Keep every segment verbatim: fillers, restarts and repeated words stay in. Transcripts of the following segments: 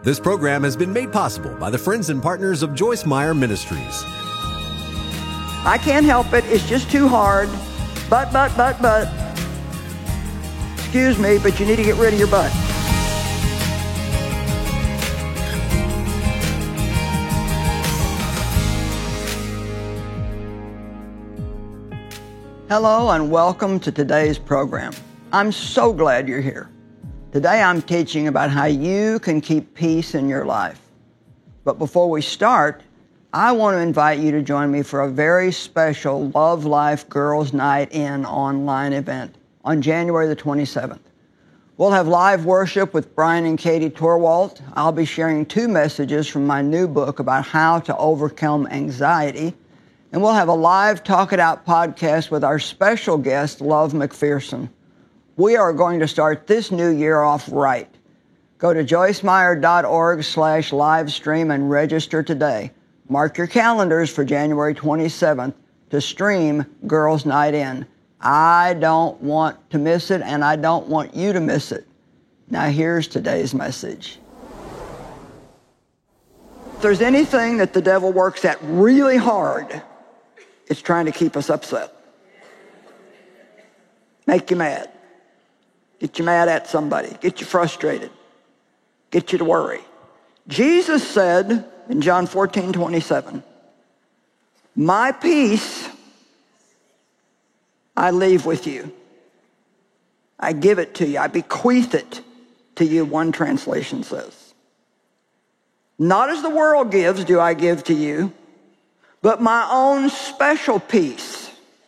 This program has been made possible by the friends and partners of Joyce Meyer Ministries. I can't help it. It's just too hard. But, but, but, but. Excuse me, but you need to get rid of your butt. Hello and welcome to today's program. I'm so glad you're here. Today I'm teaching about how you can keep peace in your life. But before we start, I want to invite you to join me for a very special Love Life Girls Night In online event on January the twenty-seventh. We'll have live worship with Brian and Katie Torwalt. I'll be sharing two messages from my new book about how to overcome anxiety. And we'll have a live Talk It Out podcast with our special guest, Love McPherson. We are going to start this new year off right. Go to joycemeyer.org slash live stream and register today. Mark your calendars for January twenty-seventh to stream Girls Night In. I don't want to miss it, and I don't want you to miss it. Now here's today's message. If there's anything that the devil works at really hard, it's trying to keep us upset. Make you mad. Get you mad at somebody. Get you frustrated. Get you to worry. Jesus said in John fourteen twenty-seven, "My peace I leave with you. I give it to you. I bequeath it to you," one translation says. "Not as the world gives do I give to you, but my own special peace."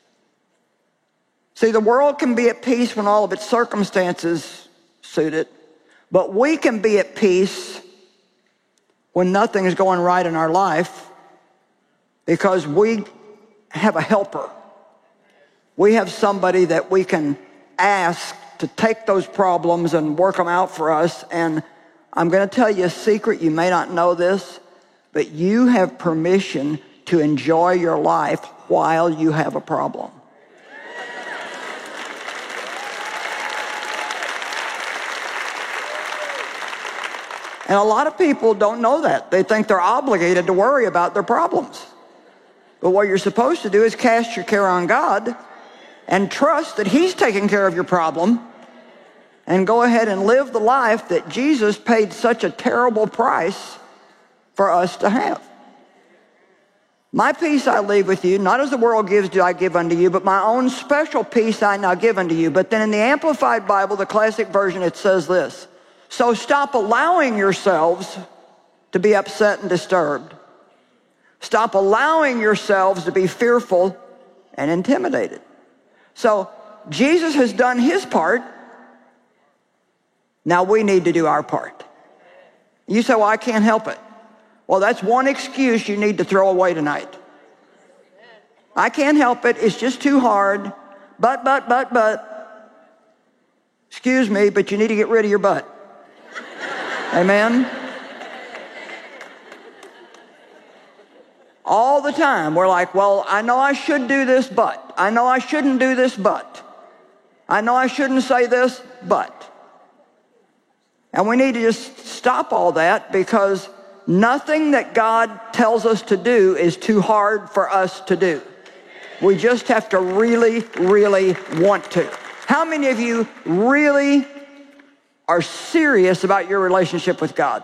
See, the world can be at peace when all of its circumstances suit it, but we can be at peace when nothing is going right in our life because we have a helper. We have somebody that we can ask to take those problems and work them out for us. And I'm going to tell you a secret. You may not know this, but you have permission to enjoy your life while you have a problem. And a lot of people don't know that. They think they're obligated to worry about their problems. But what you're supposed to do is cast your care on God and trust that He's taking care of your problem, and go ahead and live the life that Jesus paid such a terrible price for us to have. "My peace I leave with you, not as the world gives do I give unto you, but my own special peace I now give unto you." But then in the Amplified Bible, the classic version, it says this: "So stop allowing yourselves to be upset and disturbed. Stop allowing yourselves to be fearful and intimidated." So Jesus has done His part. Now we need to do our part. You say, "Well, I can't help it." Well, that's one excuse you need to throw away tonight. I can't help it. It's just too hard. But, but, but, but. Excuse me, but you need to get rid of your butt. Amen? All the time, we're like, "Well, I know I should do this, but. I know I shouldn't do this, but. I know I shouldn't say this, but." And we need to just stop all that, because nothing that God tells us to do is too hard for us to do. We just have to really, really want to. How many of you really are serious about your relationship with God?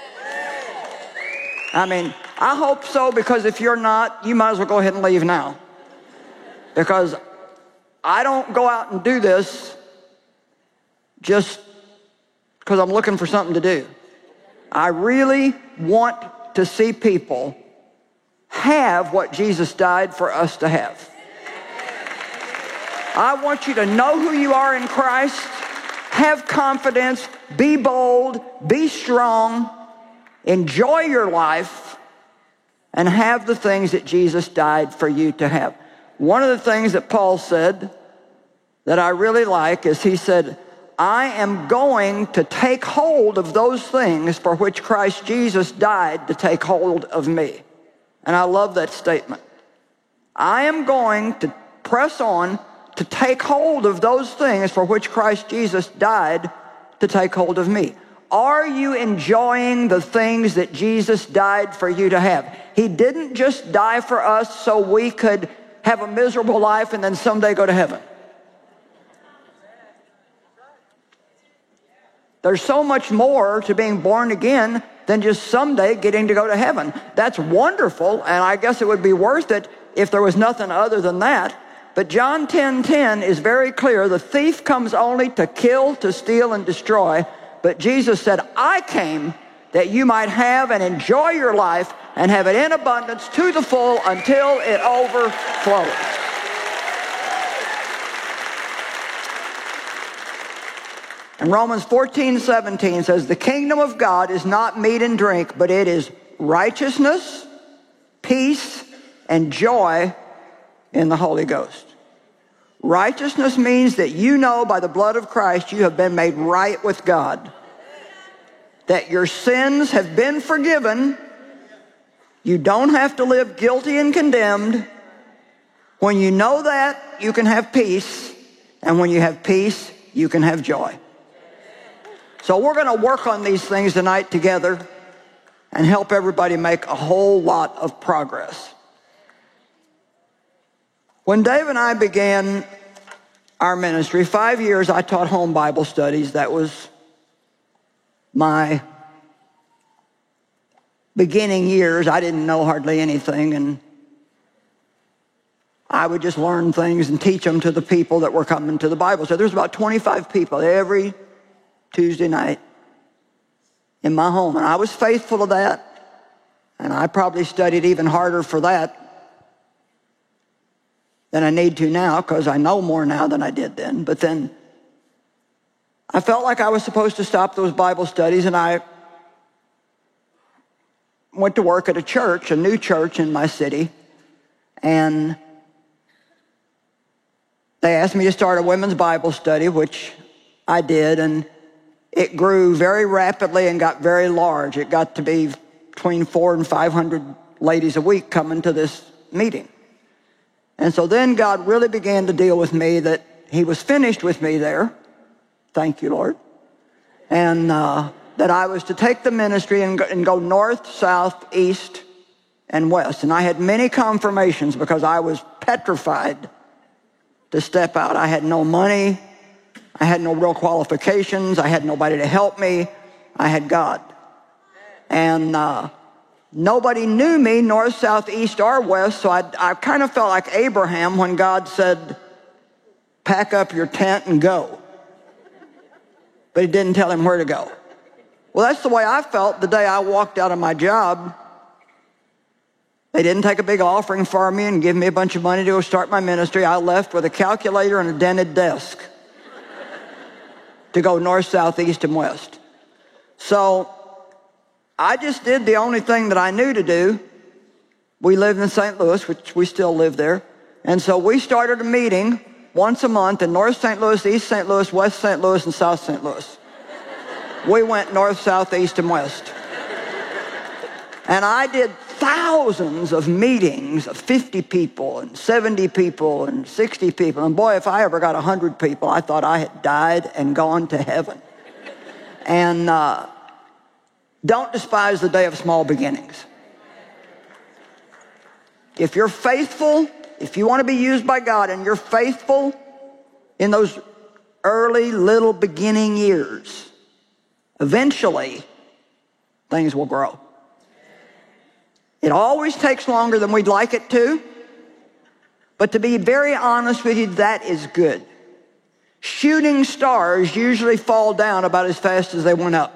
I mean, I hope so, because if you're not, you might as well go ahead and leave now. Because I don't go out and do this just because I'm looking for something to do. I really want to see people have what Jesus died for us to have. I want you to know who you are in Christ, have confidence, be bold, be strong, enjoy your life, and have the things that Jesus died for you to have. One of the things that Paul said that I really like is he said, "I am going to take hold of those things for which Christ Jesus died to take hold of me." And I love that statement. I am going to press on to take hold of those things for which Christ Jesus died to take hold of me. Are you enjoying the things that Jesus died for you to have? He didn't just die for us so we could have a miserable life and then someday go to heaven. There's so much more to being born again than just someday getting to go to heaven. That's wonderful, and I guess it would be worth it if there was nothing other than that. But John ten ten is very clear. The thief comes only to kill, to steal, and destroy. But Jesus said, I came that you might have and enjoy your life and have it in abundance to the full until it overflows. And Romans fourteen seventeen says, the kingdom of God is not meat and drink, but it is righteousness, peace, and joy in the Holy Ghost. Righteousness means that you know by the blood of Christ you have been made right with God, that your sins have been forgiven. You don't have to live guilty and condemned. When you know that, you can have peace, and when you have peace, you can have joy. So we're going to work on these things tonight together and help everybody make a whole lot of progress. When Dave and I began our ministry, five years I taught home Bible studies. That was my beginning years. I didn't know hardly anything, and I would just learn things and teach them to the people that were coming to the Bible. So there's about twenty-five people every Tuesday night in my home, and I was faithful to that, and I probably studied even harder for that than I need to now, because I know more now than I did then. But then I felt like I was supposed to stop those Bible studies, and I went to work at a church, a new church in my city, and they asked me to start a women's Bible study, which I did, and it grew very rapidly and got very large. It got to be between four and five hundred ladies a week coming to this meeting. And so then God really began to deal with me that he was finished with me there. Thank you, Lord. And uh, that I was to take the ministry and go, and go north, south, east, and west. And I had many confirmations because I was petrified to step out. I had no money. I had no real qualifications. I had nobody to help me. I had God. And uh, nobody knew me, north, south, east, or west, so I, I kind of felt like Abraham when God said, pack up your tent and go. But he didn't tell him where to go. Well, that's the way I felt the day I walked out of my job. They didn't take a big offering for me and give me a bunch of money to go start my ministry. I left with a calculator and a dented desk to go north, south, east, and west. So I just did the only thing that I knew to do. We lived in Saint Louis, which we still live there. And so we started a meeting once a month in North Saint Louis, East Saint Louis, West Saint Louis, and South Saint Louis. We went north, south, east, and west. And I did thousands of meetings of fifty people and seventy people and sixty people. And boy, if I ever got one hundred people, I thought I had died and gone to heaven. And uh, don't despise the day of small beginnings. If you're faithful, if you want to be used by God and you're faithful in those early little beginning years, eventually things will grow. It always takes longer than we'd like it to, but to be very honest with you, that is good. Shooting stars usually fall down about as fast as they went up.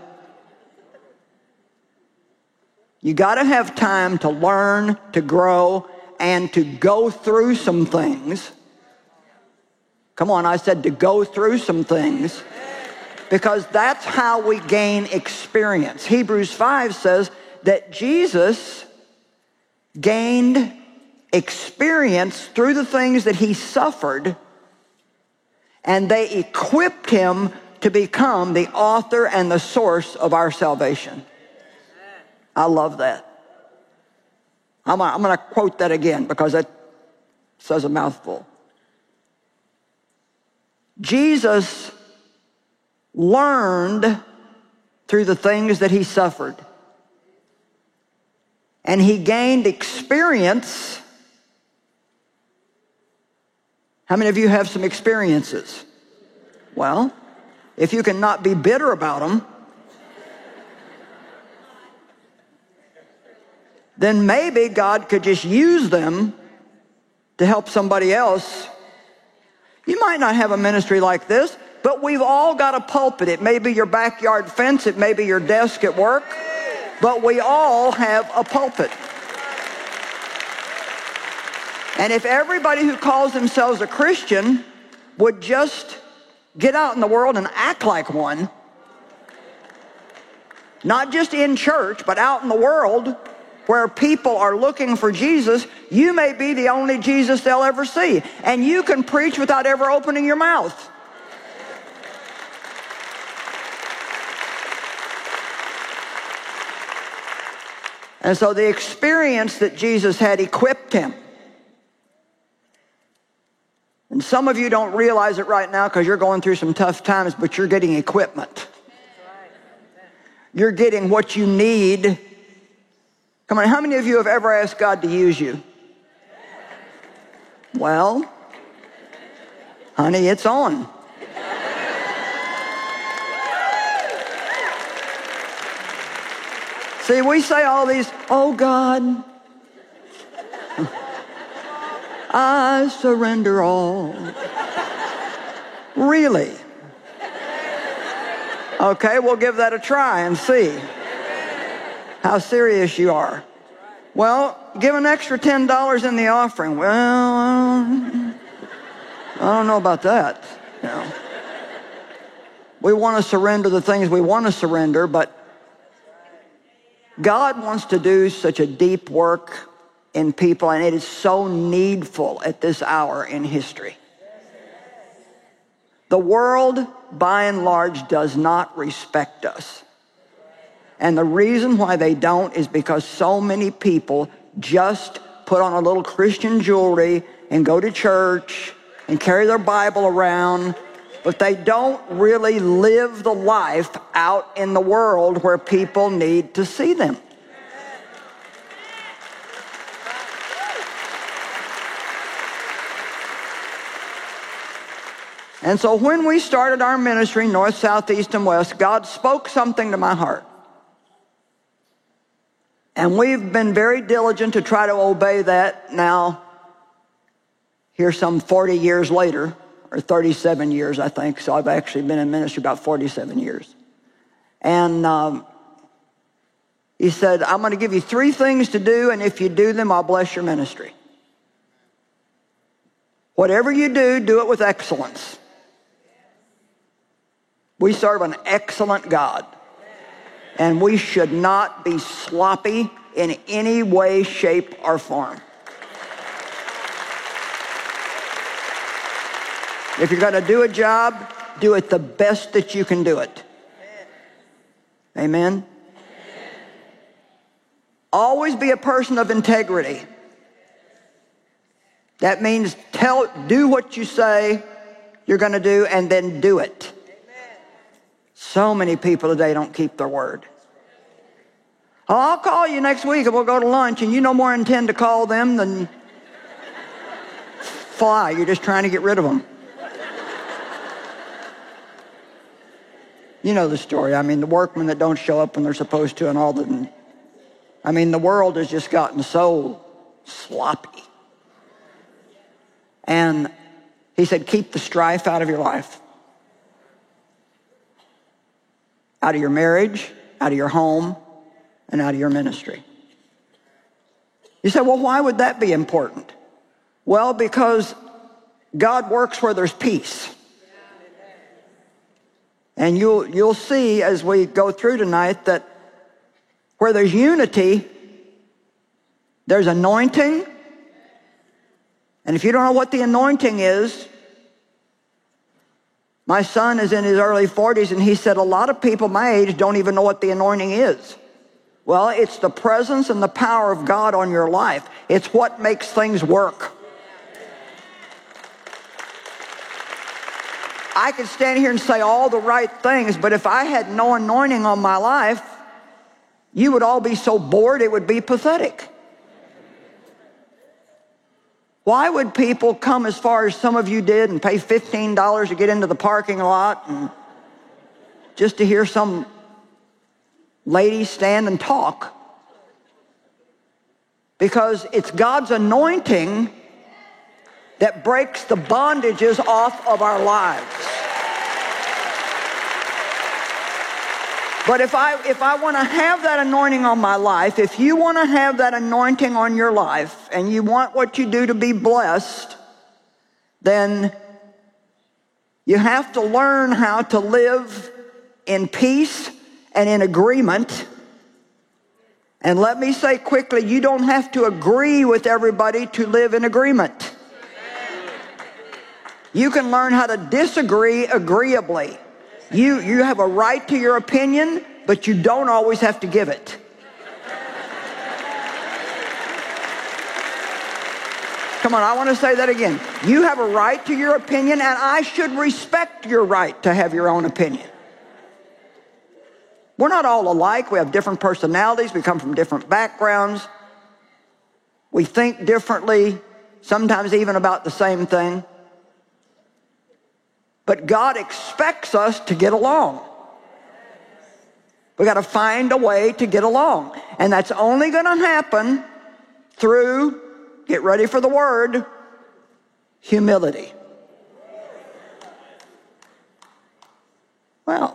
You got to have time to learn, to grow, and to go through some things. Come on, I said to go through some things, because that's how we gain experience. Hebrews five says that Jesus gained experience through the things that he suffered, and they equipped him to become the author and the source of our salvation. I love that. I'm, I'm going to quote that again because it says a mouthful. Jesus learned through the things that he suffered. And he gained experience. How many of you have some experiences? Well, if you can not be bitter about them, then maybe God could just use them to help somebody else. You might not have a ministry like this, but we've all got a pulpit. It may be your backyard fence, it may be your desk at work, but we all have a pulpit. And if everybody who calls themselves a Christian would just get out in the world and act like one, not just in church, but out in the world where people are looking for Jesus, you may be the only Jesus they'll ever see. And you can preach without ever opening your mouth. And so the experience that Jesus had equipped him. And some of you don't realize it right now because you're going through some tough times, but you're getting equipment. You're getting what you need. Come on, how many of you have ever asked God to use you? Well, honey, it's on. See, we say all these, oh God, I surrender all. Really? Okay, we'll give that a try and see how serious you are. Well, give an extra ten dollars in the offering. Well, I don't know about that. You know. We want to surrender the things we want to surrender, but God wants to do such a deep work in people, and it is so needful at this hour in history. The world, by and large, does not respect us. And the reason why they don't is because so many people just put on a little Christian jewelry and go to church and carry their Bible around, but they don't really live the life out in the world where people need to see them. And so when we started our ministry, north, south, east, and west, God spoke something to my heart. And we've been very diligent to try to obey that now, here some forty years later, or thirty-seven years, I think. So I've actually been in ministry about forty-seven years. And um, he said, I'm going to give you three things to do, and if you do them, I'll bless your ministry. Whatever you do, do it with excellence. We serve an excellent God, and we should not be sloppy in any way, shape, or form. If you're going to do a job, do it the best that you can do it. Amen? Always be a person of integrity. That means tell, do what you say you're going to do, and then do it. So many people today don't keep their word. Oh, I'll call you next week and we'll go to lunch, and you no more intend to call them than fly. You're just trying to get rid of them. You know the story. I mean, the workmen that don't show up when they're supposed to and all that. I mean, the world has just gotten so sloppy. And he said, keep the strife out of your life. Out of your marriage, out of your home, and out of your ministry. You say, well, why would that be important? Well, because God works where there's peace. And you'll, you'll see as we go through tonight that where there's unity, there's anointing. And if you don't know what the anointing is, my son is in his early forties, and he said a lot of people my age don't even know what the anointing is. Well, it's the presence and the power of God on your life. It's what makes things work. I could stand here and say all the right things, but if I had no anointing on my life, you would all be so bored it would be pathetic. Why would people come as far as some of you did and pay fifteen dollars to get into the parking lot and just to hear some lady stand and talk? Because it's God's anointing that breaks the bondages off of our lives. But if I, if I want to have that anointing on my life, if you want to have that anointing on your life, and you want what you do to be blessed, then you have to learn how to live in peace and in agreement. And let me say quickly, you don't have to agree with everybody to live in agreement. You can learn how to disagree agreeably. You, you have a right to your opinion, but you don't always have to give it. Come on, I want to say that again. You have a right to your opinion, and I should respect your right to have your own opinion. We're not all alike. We have different personalities. We come from different backgrounds. We think differently, sometimes even about the same thing. But God expects us to get along. We got to find a way to get along. And that's only going to happen through, get ready for the word, humility. Well,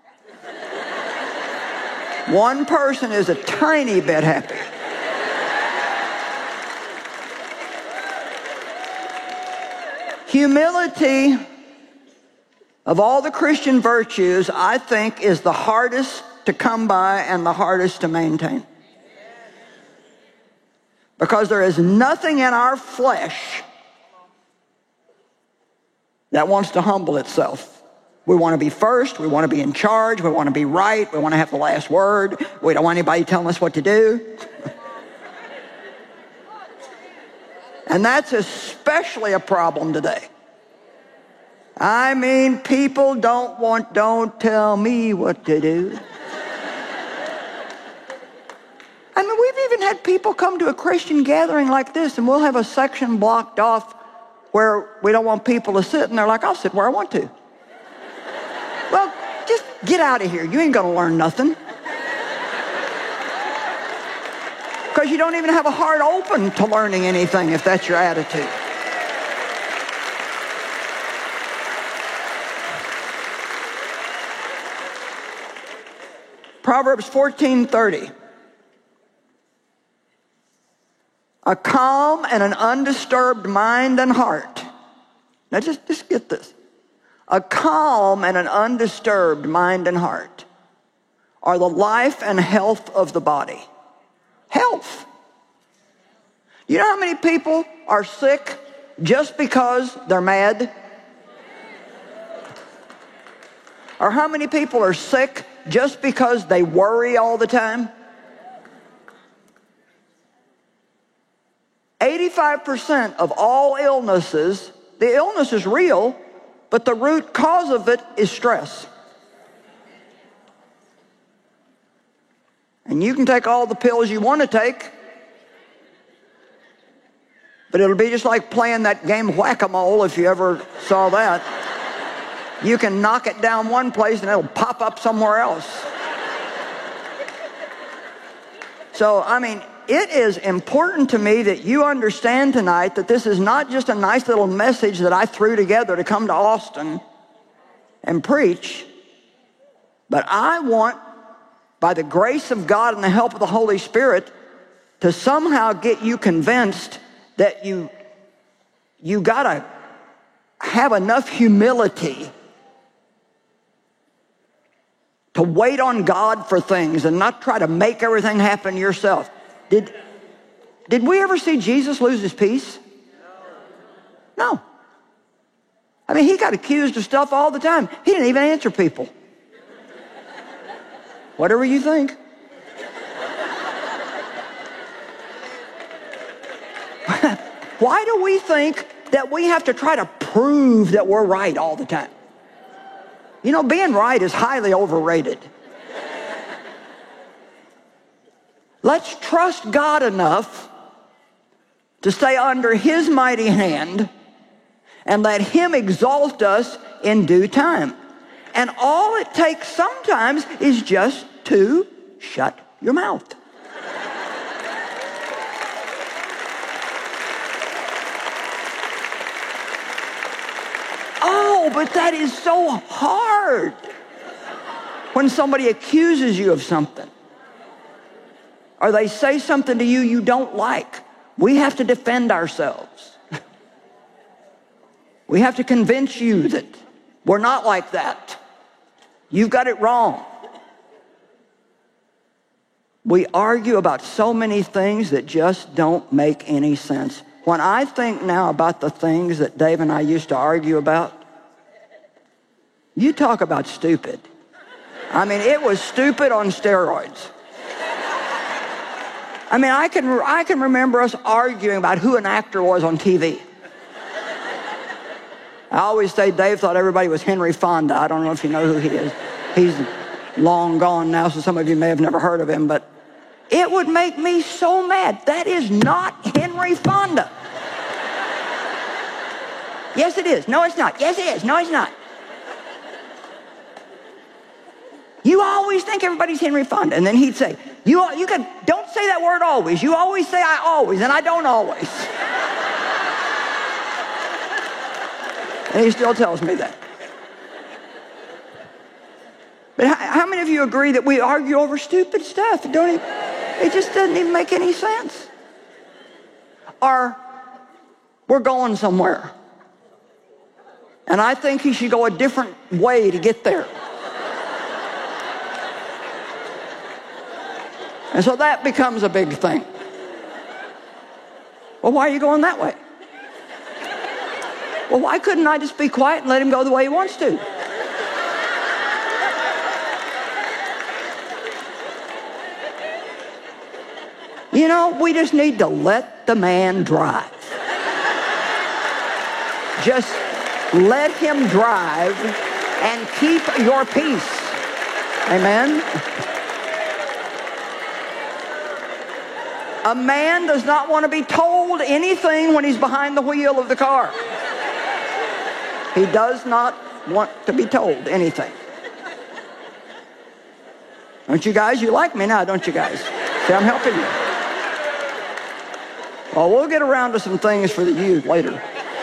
one person is a tiny bit happy. Humility, of all the Christian virtues, I think is the hardest to come by and the hardest to maintain. Because there is nothing in our flesh that wants to humble itself. We want to be first, we want to be in charge, we want to be right, we want to have the last word, we don't want anybody telling us what to do. And that's especially a problem today. I mean, people don't want, don't tell me what to do. I mean, we've even had people come to a Christian gathering like this, and we'll have a section blocked off where we don't want people to sit, and they're like, I'll sit where I want to. Well, just get out of here. You ain't going to learn nothing. Because you don't even have a heart open to learning anything if that's your attitude. Proverbs fourteen thirty. A calm and an undisturbed mind and heart. Now just, just get this. A calm and an undisturbed mind and heart are the life and health of the body. Health. You know how many people are sick just because they're mad? Or how many people are sick just because they worry all the time? eighty-five percent of all illnesses, the illness is real, but the root cause of it is stress. And you can take all the pills you want to take, but it'll be just like playing that game whack-a-mole, if you ever saw that. You can knock it down one place and it'll pop up somewhere else. So, I mean, it is important to me that you understand tonight that this is not just a nice little message that I threw together to come to Austin and preach, but I want, by the grace of God and the help of the Holy Spirit, to somehow get you convinced that you, you gotta have enough humility to wait on God for things and not try to make everything happen yourself. Did, did we ever see Jesus lose his peace? No. I mean, he got accused of stuff all the time. He didn't even answer people. Whatever you think. Why do we think that we have to try to prove that we're right all the time? You know, being right is highly overrated. Let's trust God enough to stay under his mighty hand and let him exalt us in due time. And all it takes sometimes is just to shut your mouth. Oh, but that is so hard when somebody accuses you of something, or they say something to you you don't like. We have to defend ourselves. We have to convince you that we're not like that. You've got it wrong. We argue about so many things that just don't make any sense. When I think now about the things that Dave and I used to argue about, you talk about stupid. I mean, it was stupid on steroids. I mean, I can, I can remember us arguing about who an actor was on T V. I always say Dave thought everybody was Henry Fonda. I don't know if you know who he is. He's long gone now, so some of you may have never heard of him, but it would make me so mad. That is not Henry Fonda. Yes, it is. No, it's not. Yes, it is. No, it's not. You always think everybody's Henry Fonda. And then he'd say, you, you can, don't say that word always. You always say I always, and I don't always. And he still tells me that. But how, how many of you agree that we argue over stupid stuff? It, don't even, it just doesn't even make any sense. Or we're going somewhere, and I think he should go a different way to get there. And so that becomes a big thing. Well, why are you going that way? Well, why couldn't I just be quiet and let him go the way he wants to? You know, we just need to let the man drive. Just let him drive and keep your peace. Amen? A man does not want to be told anything when he's behind the wheel of the car. He does not want to be told anything. Don't you guys? You like me now, don't you guys? See, I'm helping you. Well, we'll get around to some things for the youth later.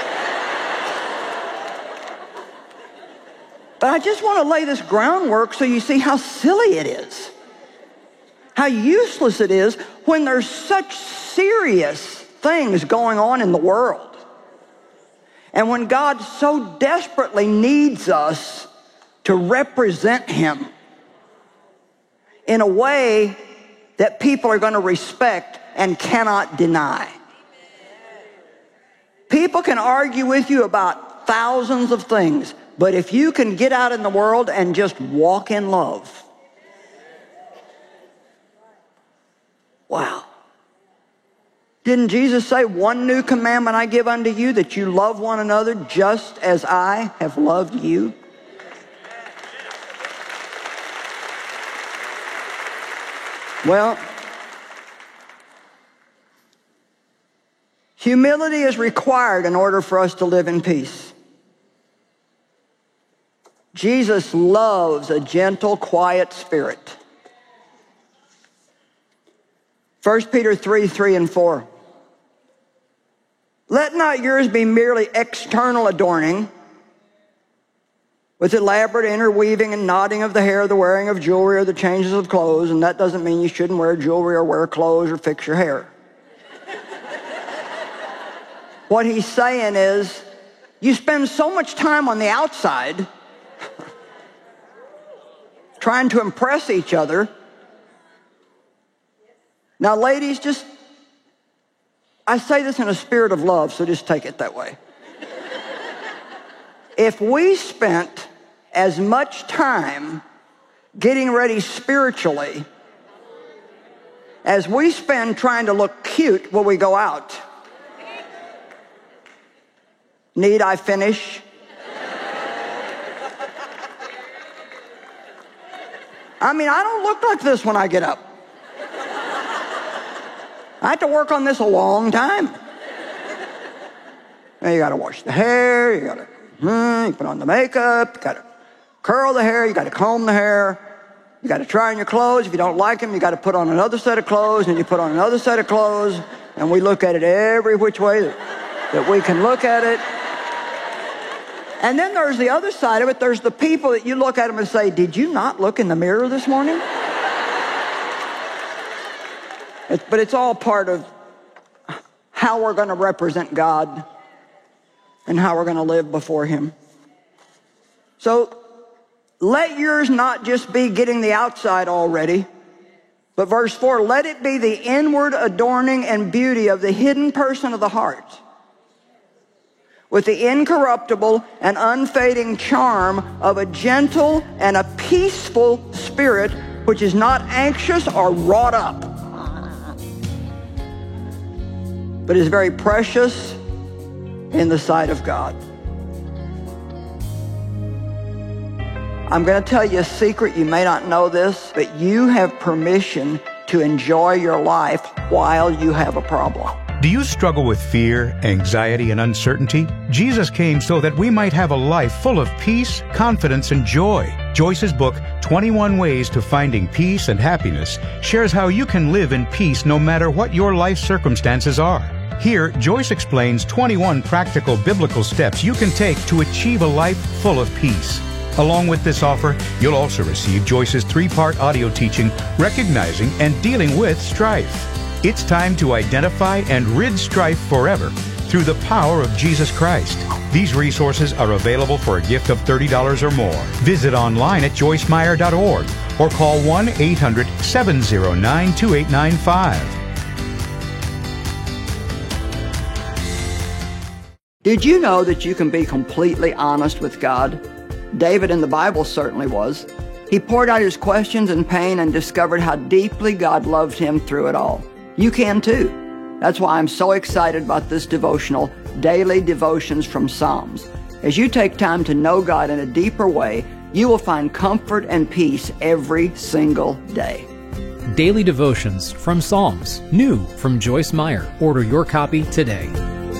But I just want to lay this groundwork so you see how silly it is. How useless it is when there's such serious things going on in the world. And when God so desperately needs us to represent him in a way that people are going to respect and cannot deny. People can argue with you about thousands of things, but if you can get out in the world and just walk in love, wow. Didn't Jesus say, one new commandment I give unto you, that you love one another just as I have loved you? Well, humility is required in order for us to live in peace. Jesus loves a gentle, quiet spirit. First Peter three, three and four. Let not yours be merely external adorning, with elaborate interweaving and knotting of the hair, the wearing of jewelry, or the changes of clothes. And that doesn't mean you shouldn't wear jewelry or wear clothes or fix your hair. What he's saying is, you spend so much time on the outside trying to impress each other. Now, ladies, just, I say this in a spirit of love, so just take it that way. If we spent as much time getting ready spiritually as we spend trying to look cute when we go out, need I finish? I mean, I don't look like this when I get up. I have to work on this a long time. Now you got to wash the hair, you got to mm, you put on the makeup, you got to curl the hair, you got to comb the hair, you got to try on your clothes. If you don't like them, you got to put on another set of clothes, and you put on another set of clothes, and we look at it every which way that, that we can look at it. And then there's the other side of it. There's the people that you look at them and say, did you not look in the mirror this morning? It, but it's all part of how we're going to represent God and how we're going to live before Him. So let yours not just be getting the outside all ready, but verse four, let it be the inward adorning and beauty of the hidden person of the heart, with the incorruptible and unfading charm of a gentle and a peaceful spirit, which is not anxious or wrought up, but is very precious in the sight of God. I'm going to tell you a secret. You may not know this, but you have permission to enjoy your life while you have a problem. Do you struggle with fear, anxiety, and uncertainty? Jesus came so that we might have a life full of peace, confidence, and joy. Joyce's book, twenty-one Ways to Finding Peace and Happiness, shares how you can live in peace no matter what your life circumstances are. Here, Joyce explains twenty-one practical biblical steps you can take to achieve a life full of peace. Along with this offer, you'll also receive Joyce's three-part audio teaching, Recognizing and Dealing with Strife. It's time to identify and rid strife forever through the power of Jesus Christ. These resources are available for a gift of thirty dollars or more. Visit online at joyce meyer dot org or call one eight hundred seven oh nine two eight nine five. Did you know that you can be completely honest with God? David in the Bible certainly was. He poured out his questions and pain and discovered how deeply God loved him through it all. You can too. That's why I'm so excited about this devotional, Daily Devotions from Psalms. As you take time to know God in a deeper way, you will find comfort and peace every single day. Daily Devotions from Psalms, new from Joyce Meyer. Order your copy today.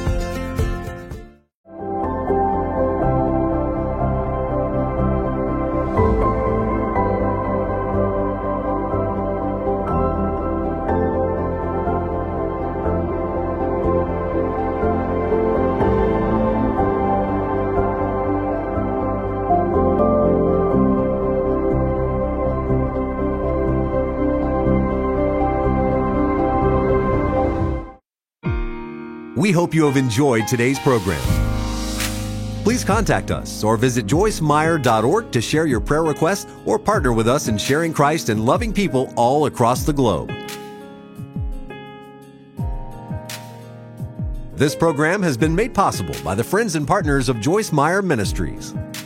We hope you have enjoyed today's program. Please contact us or visit joyce meyer dot org to share your prayer requests or partner with us in sharing Christ and loving people all across the globe. This program has been made possible by the friends and partners of Joyce Meyer Ministries.